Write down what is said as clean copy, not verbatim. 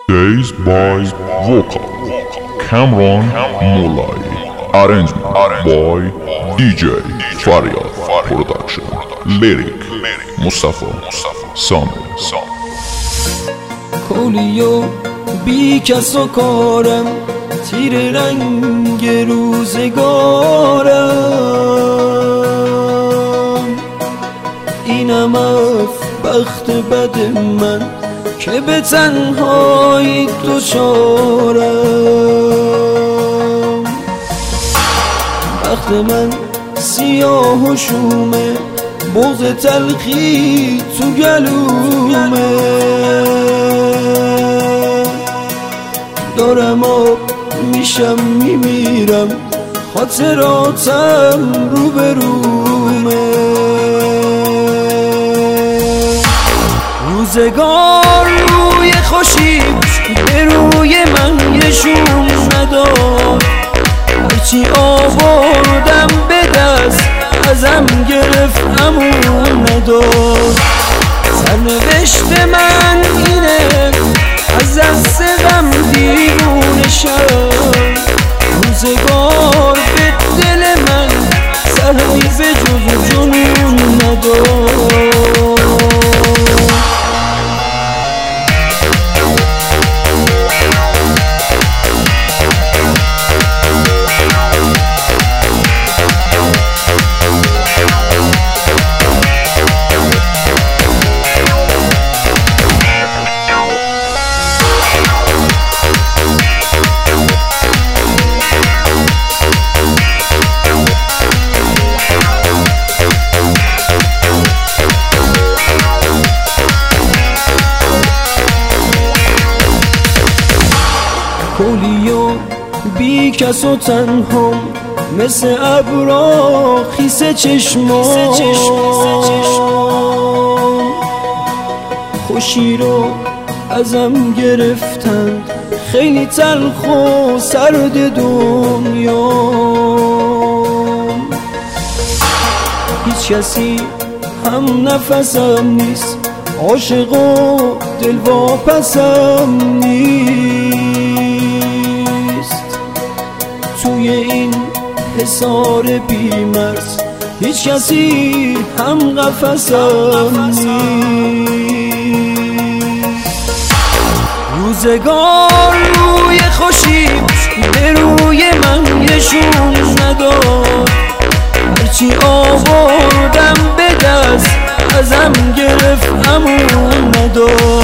Days by Vocal Kamran Mollai. Arrangement by DJ Faryad Production. Lyric Mustafa Sami. کولیو بی کس و کارم، تیر رنگ روزگارم. اینم از بخت بد من که به تنهایی دچارم. بخت من سیاه و شومه، بغض تلخی تو گلومه. دارم آب میشم میمیرم، خاطراتم روبرومه. روزگار روی خوشی به روی من یه شوم نداد. هرچی آوردم به دست ازم گرفت امون نداد. سرنوشت من اینه، از دست غم دیوونه شم. روزگار به دل من سهمی به جز جنون نداد. کولیو بی کس و تنهام، مثل ابرا خیس چشمام. خوشی رو ازم گرفتند، خیلی تلخ و سرد دنیام. هیچ کسی هم نفسم نیست، عاشق و دلواپسم نیست. توی این حصار بی‌مرز هیچ کسی هم قفسم نیست. روزگار روی خوشی به روی من یه شوم نداد. هرچی آوردم به دست ازم گرفت امون نداد.